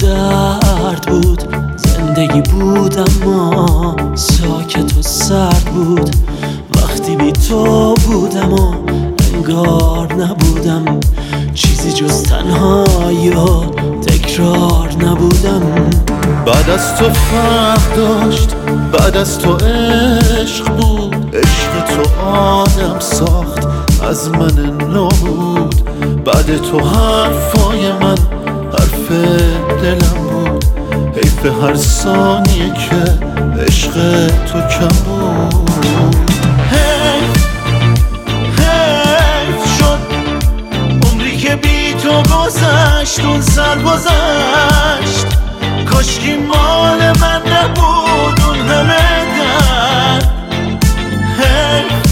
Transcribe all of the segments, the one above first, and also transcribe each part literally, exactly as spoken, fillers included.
درد بود، زندگی بود اما ساکت و سرد بود. وقتی بی تو بودم و انگار نبودم، چیزی جز تنهایی و تکرار نبودم. بعد از تو فرق داشت، بعد از تو عشق بود، عشق تو آدم ساخت از من نابود. بعد تو حرفای من حرف دلم بود، حیف هر ثانیه که عشق تو کم بود. حیف حیف شد عمری که بی تو گذشت، اون سر گذشت. کاشکی مال من نبود اون همه درد. حیف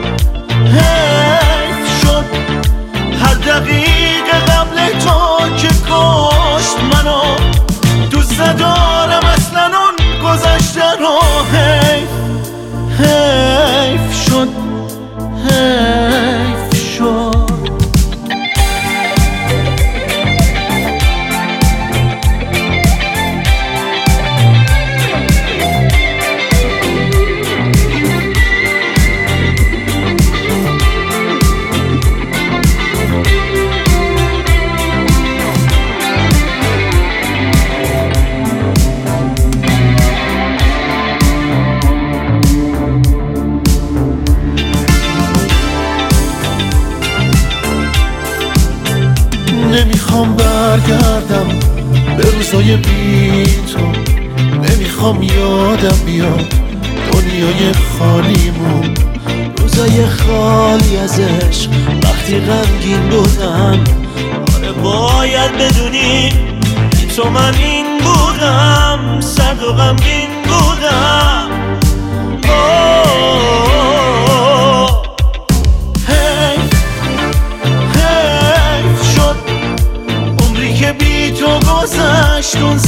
حیف شد هر دقیقه قبل تو که کشت منو. دوست ندارم اصلا اون گذشته رو. حیف حیف شد حیف شد. نمیخوام برگردم به روزای بی تو، نمیخوام یادم بیاد دنیای خالیمون. روزای خالی از عشق وقتی غمگین بودم. آره باید بدونی بی تو من این بودم، سرد و غمگین بودم. حیف حیف شد عمری که بی تو گذشت، اون